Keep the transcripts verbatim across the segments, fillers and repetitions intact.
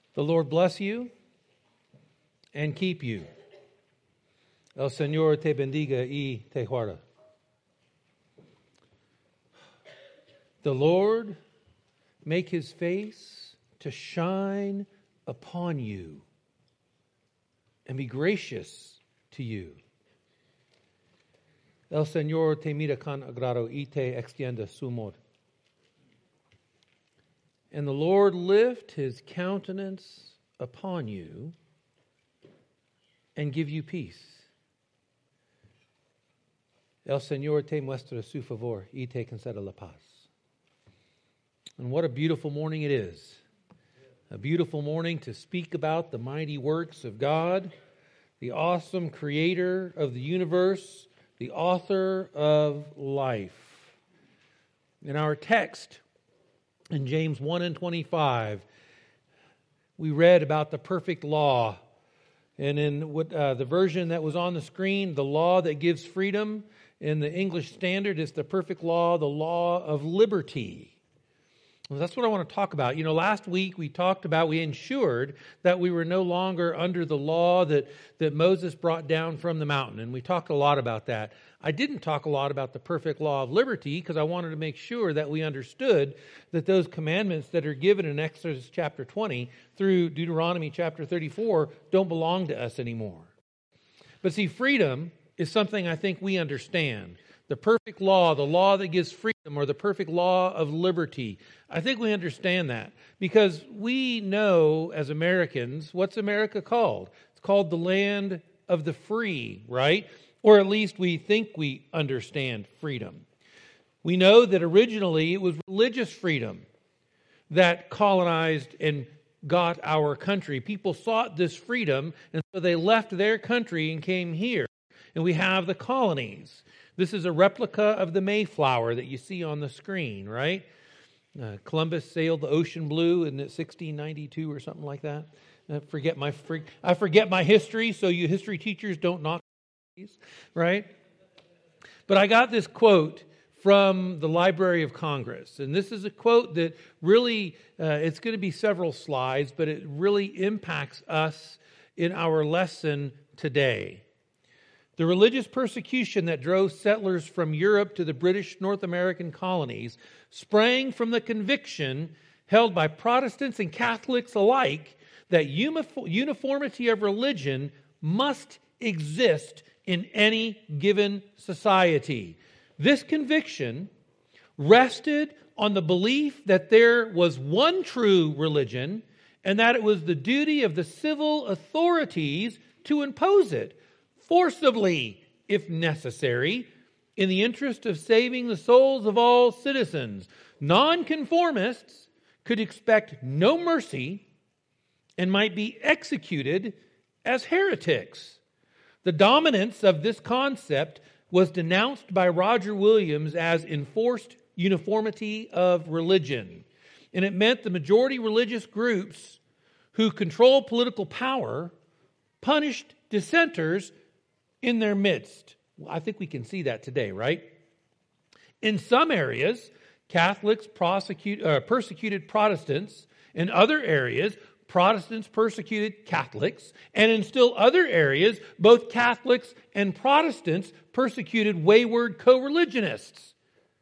The Lord bless you and keep you. El Señor te bendiga y te guarda. The Lord make his face to shine upon you and be gracious to you. El Señor te mira con agrado y te extienda su amor. And the Lord lift his countenance upon you and give you peace. El Señor te muestra su favor y te conceda la paz. And what a beautiful morning it is. A beautiful morning to speak about the mighty works of God, the awesome creator of the universe, the author of life. In our text, in James one and twenty-five, we read about the perfect law. And in what, uh, the version that was on the screen, the law that gives freedom, in the English Standard, it's the perfect law, the law of liberty. Well, that's what I want to talk about. You know, last week we talked about, we ensured that we were no longer under the law that, that Moses brought down from the mountain. And we talked a lot about that. I didn't talk a lot about the perfect law of liberty because I wanted to make sure that we understood that those commandments that are given in Exodus chapter twenty through Deuteronomy chapter thirty-four don't belong to us anymore. But see, freedom is something I think we understand. The perfect law, the law that gives freedom, or the perfect law of liberty. I think we understand that because we know as Americans, what's America called? It's called the land of the free, right? Or at least we think we understand freedom. We know that originally it was religious freedom that colonized and got our country. People sought this freedom, and so they left their country and came here. And we have the colonies. This is a replica of the Mayflower that you see on the screen, right? Uh, Columbus sailed the ocean blue in sixteen ninety-two or something like that. I forget my I forget my history, so you history teachers don't knock these, right? But I got this quote from the Library of Congress, and this is a quote that really, uh, it's going to be several slides, but it really impacts us in our lesson today. The religious persecution that drove settlers from Europe to the British North American colonies sprang from the conviction held by Protestants and Catholics alike that uniformity of religion must exist in any given society. This conviction rested on the belief that there was one true religion and that it was the duty of the civil authorities to impose it forcibly, if necessary, in the interest of saving the souls of all citizens. Nonconformists could expect no mercy and might be executed as heretics. The dominance of this concept was denounced by Roger Williams as enforced uniformity of religion. And it meant the majority religious groups who control political power punished dissenters in their midst. Well, I think we can see that today, right? In some areas, Catholics prosecute, uh, persecuted Protestants. In other areas, Protestants persecuted Catholics. And in still other areas, both Catholics and Protestants persecuted wayward co-religionists.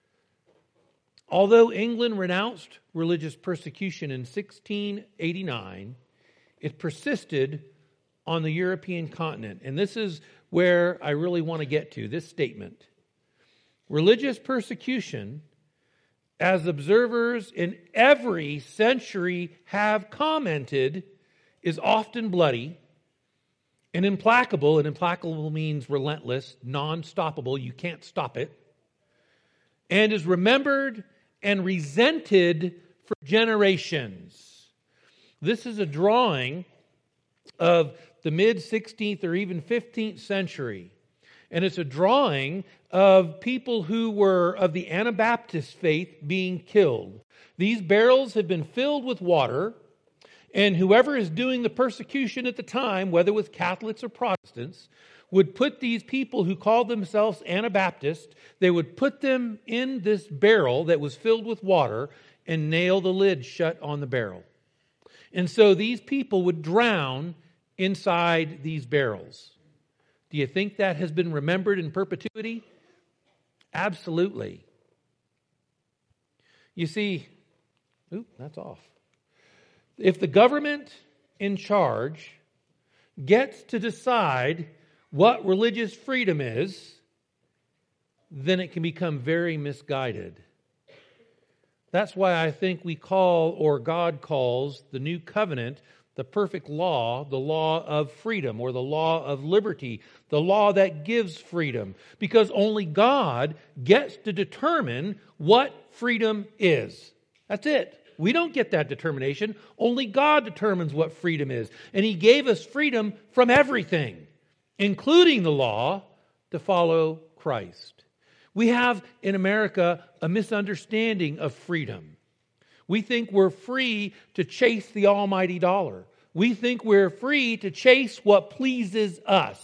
Although England renounced religious persecution in sixteen eighty-nine, it persisted on the European continent. And this is where I really want to get to, this statement. Religious persecution, as observers in every century have commented, is often bloody and implacable. And implacable means relentless, non-stoppable. You can't stop it. And is remembered and resented for generations. This is a drawing of the mid-sixteenth or even fifteenth century. And it's a drawing of people who were of the Anabaptist faith being killed. These barrels have been filled with water, and whoever is doing the persecution at the time, whether with Catholics or Protestants, would put these people who called themselves Anabaptists, they would put them in this barrel that was filled with water and nail the lid shut on the barrel. And so these people would drown inside these barrels. Do you think that has been remembered in perpetuity? Absolutely. You see, oop, that's off. If the government in charge gets to decide what religious freedom is, then it can become very misguided. That's why I think we call, or God calls, the new covenant the perfect law, the law of freedom, or the law of liberty, the law that gives freedom. Because only God gets to determine what freedom is. That's it. We don't get that determination. Only God determines what freedom is. And He gave us freedom from everything, including the law, to follow Christ. We have in America a misunderstanding of freedom. We think we're free to chase the almighty dollar. We think we're free to chase what pleases us.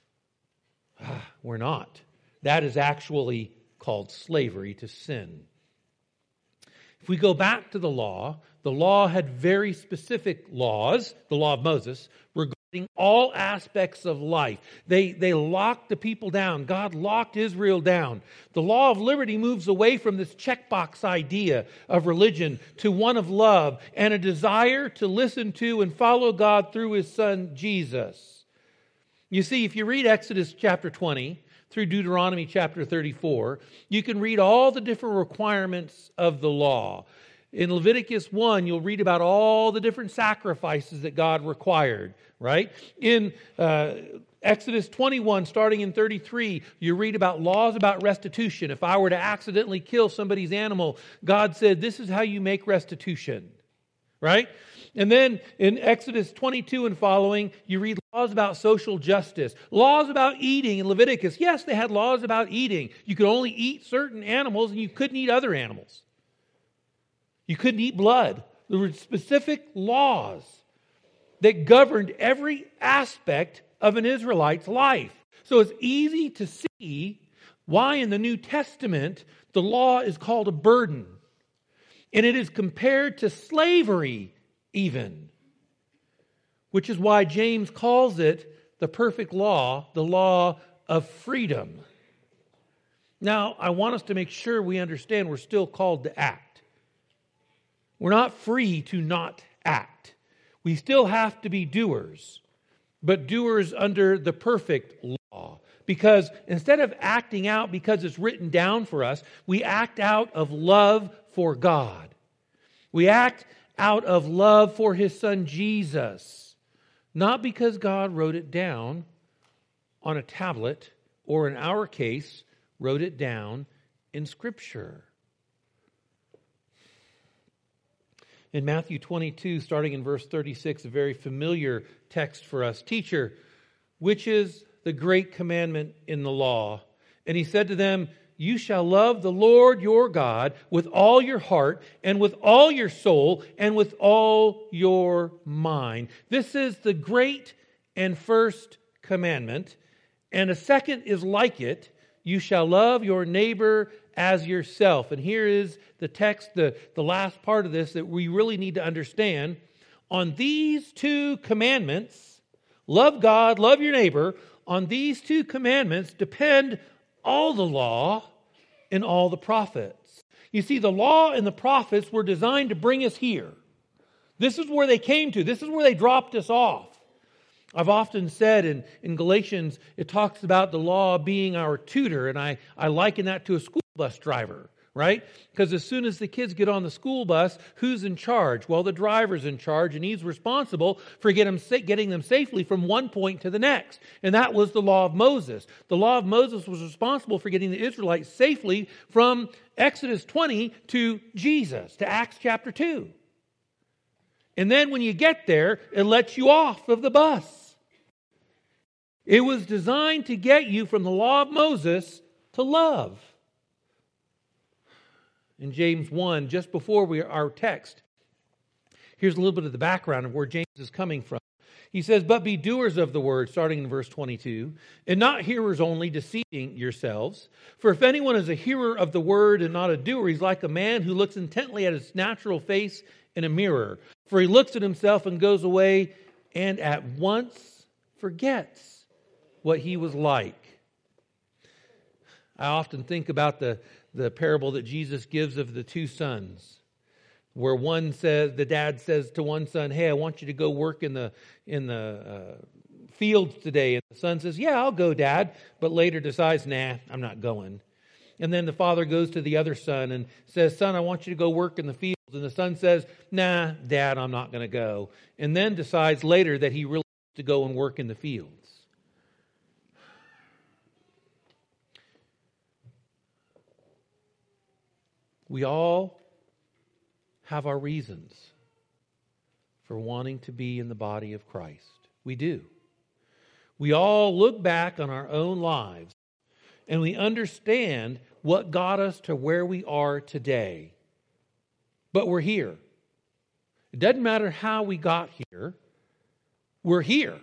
We're not. That is actually called slavery to sin. If we go back to the law, the law had very specific laws, the law of Moses, regarding all aspects of life. They, they locked the people down. God locked Israel down. The law of liberty moves away from this checkbox idea of religion to one of love and a desire to listen to and follow God through His Son, Jesus. You see, if you read Exodus chapter twenty through Deuteronomy chapter thirty-four, you can read all the different requirements of the law. In Leviticus one, you'll read about all the different sacrifices that God required, right? In uh, Exodus twenty-one, starting in thirty-three, you read about laws about restitution. If I were to accidentally kill somebody's animal, God said, this is how you make restitution, right? And then in Exodus twenty-two and following, you read laws about social justice, laws about eating in Leviticus. Yes, they had laws about eating. You could only eat certain animals and you couldn't eat other animals. You couldn't eat blood. There were specific laws that governed every aspect of an Israelite's life. So it's easy to see why in the New Testament the law is called a burden. And it is compared to slavery even. Which is why James calls it the perfect law, the law of freedom. Now, I want us to make sure we understand we're still called to act. We're not free to not act. We still have to be doers, but doers under the perfect law. Because instead of acting out because it's written down for us, we act out of love for God. We act out of love for His Son Jesus. Not because God wrote it down on a tablet, or in our case, wrote it down in Scripture. In Matthew twenty-two, starting in verse thirty-six, a very familiar text for us. Teacher, which is the great commandment in the law? And He said to them, you shall love the Lord your God with all your heart and with all your soul and with all your mind. This is the great and first commandment. And a second is like it. You shall love your neighbor as yourself. And here is the text, the, the last part of this that we really need to understand. On these two commandments, love God, love your neighbor, on these two commandments depend all the law and all the prophets. You see, the law and the prophets were designed to bring us here. This is where they came to. This is where they dropped us off. I've often said in, in Galatians, it talks about the law being our tutor, and I, I liken that to a school bus driver, right? Because as soon as the kids get on the school bus, who's in charge? Well, the driver's in charge, and he's responsible for get them, getting them safely from one point to the next. And that was the law of Moses. The law of Moses was responsible for getting the Israelites safely from Exodus twenty to Jesus, to Acts chapter two. And then when you get there, it lets you off of the bus. It was designed to get you from the law of Moses to love. In James one, just before we our text, here's a little bit of the background of where James is coming from. He says, but be doers of the word, starting in verse twenty-two, and not hearers only, deceiving yourselves. For if anyone is a hearer of the word and not a doer, he's like a man who looks intently at his natural face in a mirror. For he looks at himself and goes away and at once forgets what he was like. I often think about the, the parable that Jesus gives of the two sons, where one says, the dad says to one son, hey, I want you to go work in the in the uh, fields today. And the son says, yeah, I'll go, Dad, but later decides, nah, I'm not going. And then the father goes to the other son and says, son, I want you to go work in the fields. And the son says, nah, Dad, I'm not going to go. And then decides later that he really wants to go and work in the fields. We all have our reasons for wanting to be in the body of Christ. We do. We all look back on our own lives and we understand what got us to where we are today. But we're here. It doesn't matter how we got here. We're here.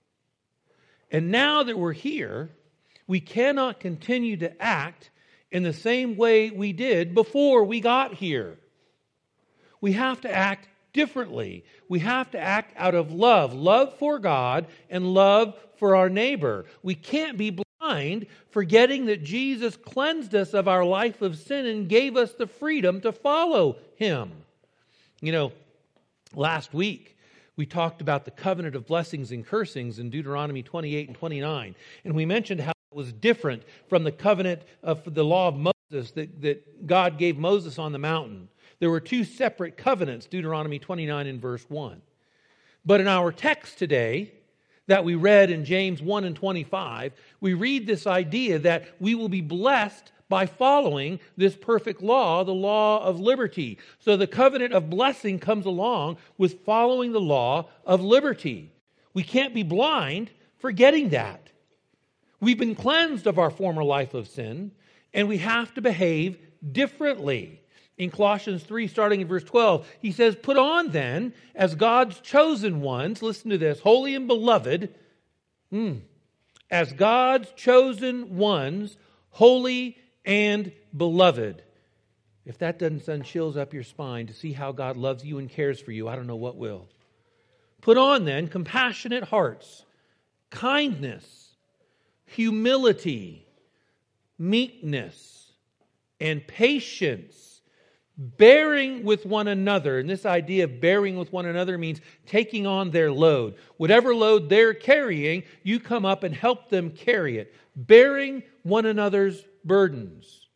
And now that we're here, we cannot continue to act in the same way we did before we got here. We have to act differently. We have to act out of love. Love for God and love for our neighbor. We can't be blind, forgetting that Jesus cleansed us of our life of sin and gave us the freedom to follow Him. You know, last week we talked about the covenant of blessings and cursings in Deuteronomy twenty-eight and twenty-nine. And we mentioned how it was different from the covenant of the law of Moses that, that God gave Moses on the mountain. There were two separate covenants, Deuteronomy twenty-nine and verse one. But in our text today, that we read in James one and twenty-five, we read this idea that we will be blessed by following this perfect law, the law of liberty. So the covenant of blessing comes along with following the law of liberty. We can't be blind forgetting that. We've been cleansed of our former life of sin, and we have to behave differently. In Colossians three, starting in verse twelve, he says, put on then, as God's chosen ones, listen to this, holy and beloved, mm, as God's chosen ones, holy and beloved. If that doesn't send chills up your spine to see how God loves you and cares for you, I don't know what will. Put on then compassionate hearts, kindness, humility, meekness, and patience, bearing with one another. And this idea of bearing with one another means taking on their load. Whatever load they're carrying, you come up and help them carry it. Bearing one another's burdens.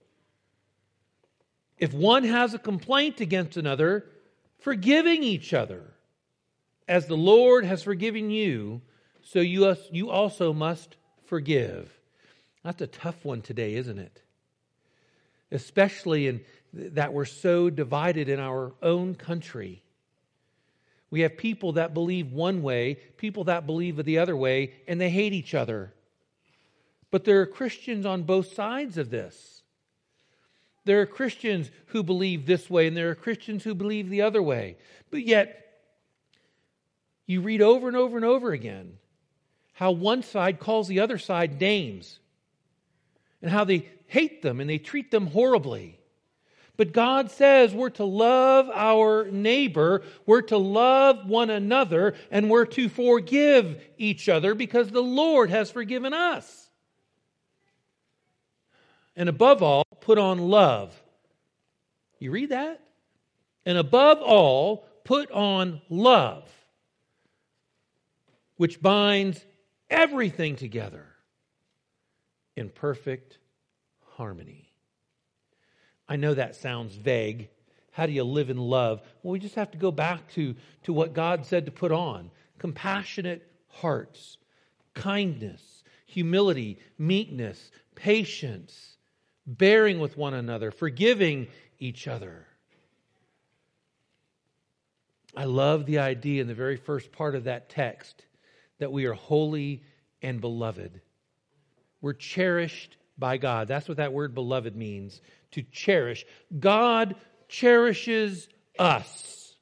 If one has a complaint against another, forgiving each other. As the Lord has forgiven you, so you, you also must forgive. That's a tough one today, isn't it? Especially in that we're so divided in our own country. We have people that believe one way, people that believe the other way, and they hate each other. But there are Christians on both sides of this. There are Christians who believe this way, and there are Christians who believe the other way. But yet, you read over and over and over again how one side calls the other side names, and how they hate them and they treat them horribly. But God says we're to love our neighbor, we're to love one another, and we're to forgive each other because the Lord has forgiven us. And above all, put on love. You read that? And above all, put on love, which binds everything together in perfect harmony. I know that sounds vague. How do you live in love? Well, we just have to go back to, to what God said to put on. Compassionate hearts, kindness, humility, meekness, patience, bearing with one another, forgiving each other. I love the idea in the very first part of that text that we are holy and beloved. We're cherished by God. That's what that word beloved means, to cherish. God cherishes us.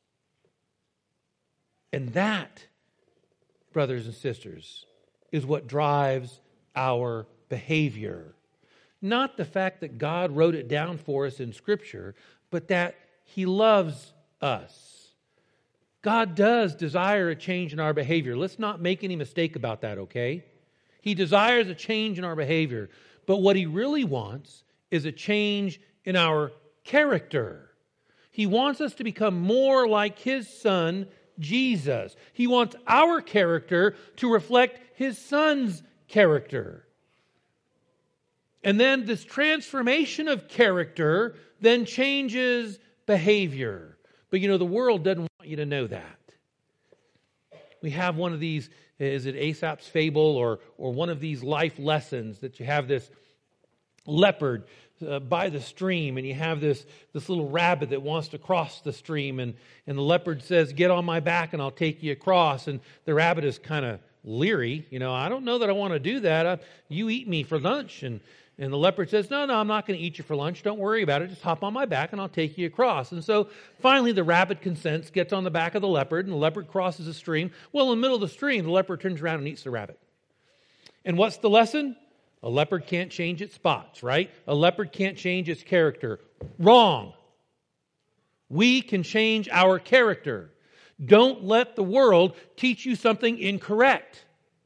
And that, brothers and sisters, is what drives our behavior. Not the fact that God wrote it down for us in Scripture, but that He loves us. God does desire a change in our behavior. Let's not make any mistake about that, okay? He desires a change in our behavior. But what He really wants is a change in our character. He wants us to become more like His Son, Jesus. He wants our character to reflect His Son's character. And then this transformation of character then changes behavior. But you know, the world doesn't want you to know that. We have one of these, is it Aesop's fable or, or one of these life lessons that you have this leopard uh, by the stream and you have this, this little rabbit that wants to cross the stream and, and the leopard says, get on my back and I'll take you across. And the rabbit is kind of leery. You know, I don't know that I want to do that. I, you eat me for lunch. And And the leopard says, no, no, I'm not going to eat you for lunch. Don't worry about it. Just hop on my back and I'll take you across. And so finally the rabbit consents, gets on the back of the leopard, and the leopard crosses the stream. Well, in the middle of the stream, the leopard turns around and eats the rabbit. And what's the lesson? A leopard can't change its spots, right? A leopard can't change its character. Wrong. We can change our character. Don't let the world teach you something incorrect.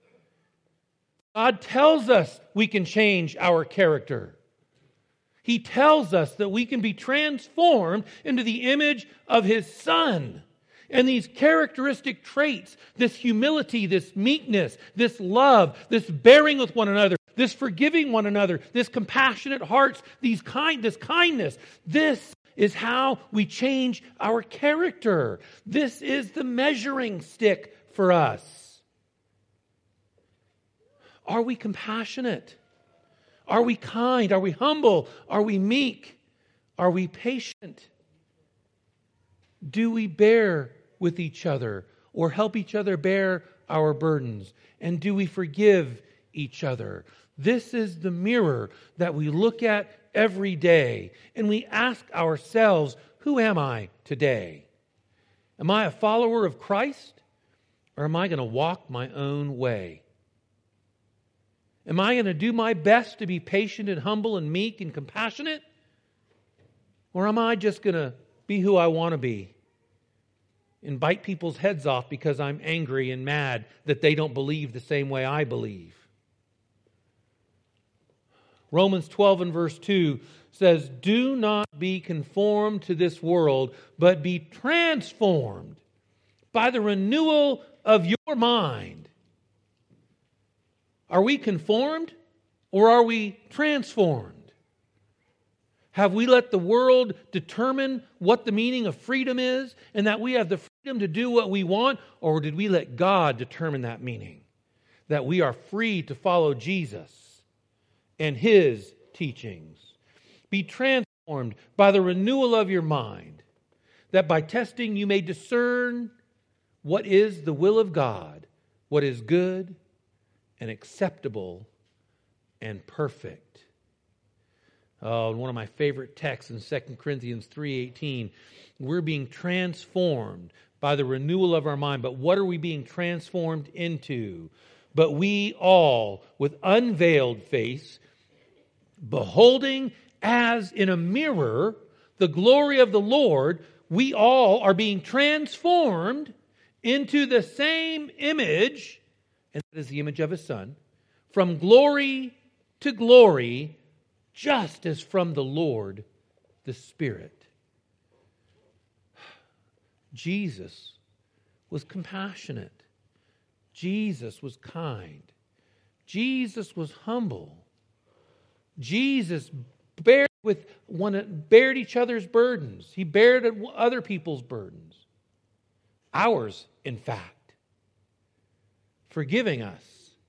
God tells us we can change our character. He tells us that we can be transformed into the image of His Son. And these characteristic traits, this humility, this meekness, this love, this bearing with one another, this forgiving one another, this compassionate hearts, these kind, this kindness, this is how we change our character. This is the measuring stick for us. Are we compassionate? Are we kind? Are we humble? Are we meek? Are we patient? Do we bear with each other or help each other bear our burdens? And do we forgive each other? This is the mirror that we look at every day. And we ask ourselves, who am I today? Am I a follower of Christ? Or am I going to walk my own way? Am I going to do my best to be patient and humble and meek and compassionate? Or am I just going to be who I want to be and bite people's heads off because I'm angry and mad that they don't believe the same way I believe? Romans twelve and verse two says, do not be conformed to this world, but be transformed by the renewal of your mind. Are we conformed or are we transformed? Have we let the world determine what the meaning of freedom is and that we have the freedom to do what we want? Or did we let God determine that meaning? That we are free to follow Jesus and His teachings. Be transformed by the renewal of your mind, that by testing you may discern what is the will of God, what is good and acceptable and perfect. Oh, one of my favorite texts in Second Corinthians three eighteen. We're being transformed by the renewal of our mind. But what are we being transformed into? But we all, with unveiled face, beholding as in a mirror the glory of the Lord, we all are being transformed into the same image, and that is the image of His Son, from glory to glory, just as from the Lord the Spirit. Jesus was compassionate. Jesus was kind. Jesus was humble. Jesus bared with one, bared each other's burdens. He bared other people's burdens. Ours, in fact. Forgiving us.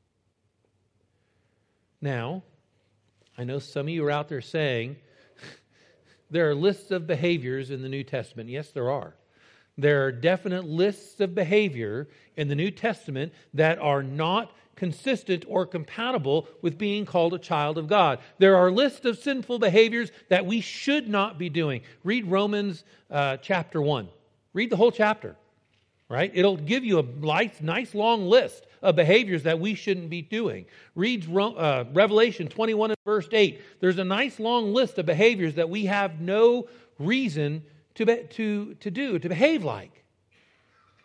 Now, I know some of you are out there saying, there are lists of behaviors in the New Testament. Yes, there are. There are definite lists of behavior in the New Testament that are not consistent or compatible with being called a child of God. There are lists of sinful behaviors that we should not be doing. Read Romans uh, chapter one. Read the whole chapter, right? It'll give you a nice, nice long list of behaviors that we shouldn't be doing. Read uh, Revelation twenty-one and verse eight. There's a nice long list of behaviors that we have no reason to, be, to, to do, to behave like.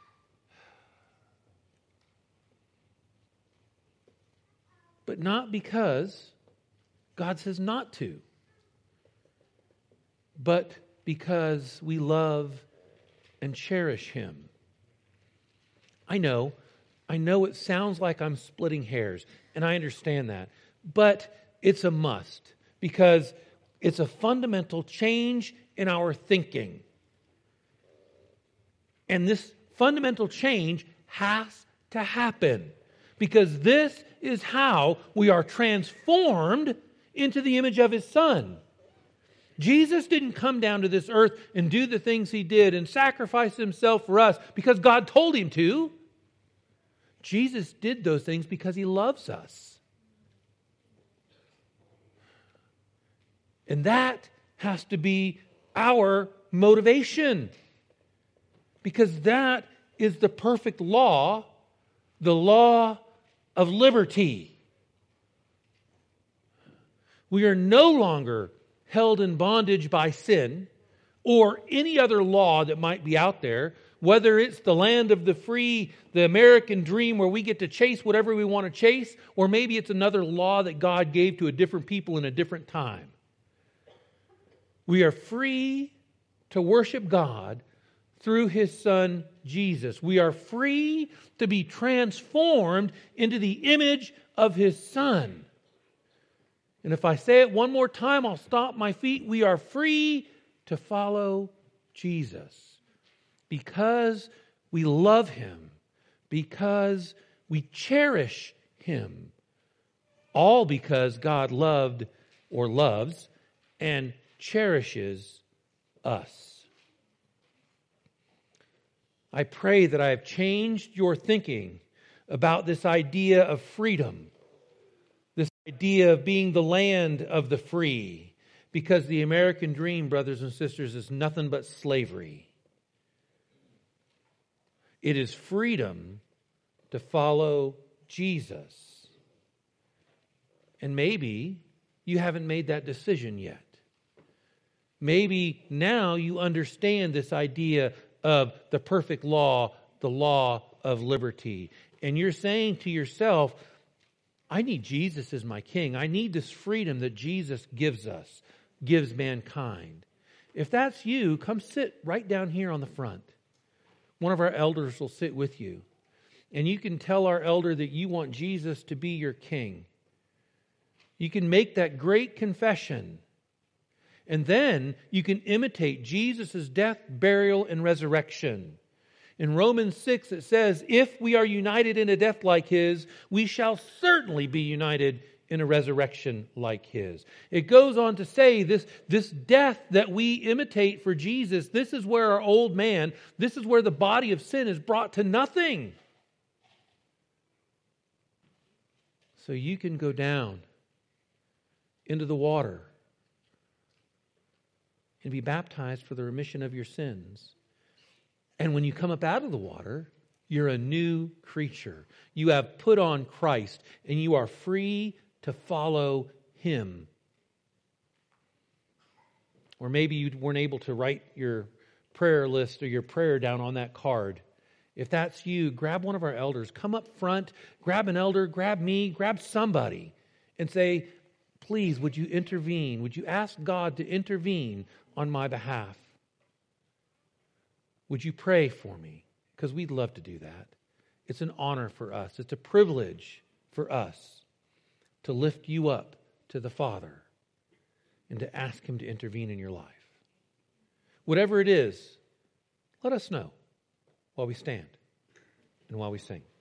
but not because God says not to, but because we love and cherish Him. I know, I know it sounds like I'm splitting hairs, and I understand that, but it's a must because it's a fundamental change in our thinking. And this fundamental change has to happen because this is how we are transformed into the image of His Son. Jesus didn't come down to this earth and do the things He did and sacrifice Himself for us because God told Him to. Jesus did those things because He loves us. And that has to be our motivation. Because that is the perfect law, the law of liberty. We are no longer held in bondage by sin or any other law that might be out there, whether it's the land of the free, the American dream where we get to chase whatever we want to chase, or maybe it's another law that God gave to a different people in a different time. We are free to worship God through His Son, Jesus. We are free to be transformed into the image of His Son. And if I say it one more time, I'll stomp my feet. We are free to follow Jesus because we love Him, because we cherish Him, all because God loved or loves and cherishes us. I pray that I have changed your thinking about this idea of freedom, this idea of being the land of the free, because the American dream, brothers and sisters, is nothing but slavery. It is freedom to follow Jesus. And maybe you haven't made that decision yet. Maybe now you understand this idea of the perfect law, the law of liberty. And you're saying to yourself, I need Jesus as my king. I need this freedom that Jesus gives us, gives mankind. If that's you, come sit right down here on the front. One of our elders will sit with you. And you can tell our elder that you want Jesus to be your king. You can make that great confession. And then you can imitate Jesus' death, burial, and resurrection. In Romans six it says, if we are united in a death like His, we shall certainly be united in a resurrection like His. It goes on to say this, this death that we imitate for Jesus, this is where our old man, this is where the body of sin is brought to nothing. So you can go down into the water and be baptized for the remission of your sins. And when you come up out of the water, you're a new creature. You have put on Christ, and you are free to follow Him. Or maybe you weren't able to write your prayer list or your prayer down on that card. If that's you, grab one of our elders. Come up front, grab an elder, grab me, grab somebody, and say, please, would you intervene? Would you ask God to intervene on my behalf? Would you pray for me? Because we'd love to do that. It's an honor for us. It's a privilege for us to lift you up to the Father and to ask Him to intervene in your life. Whatever it is, let us know while we stand and while we sing.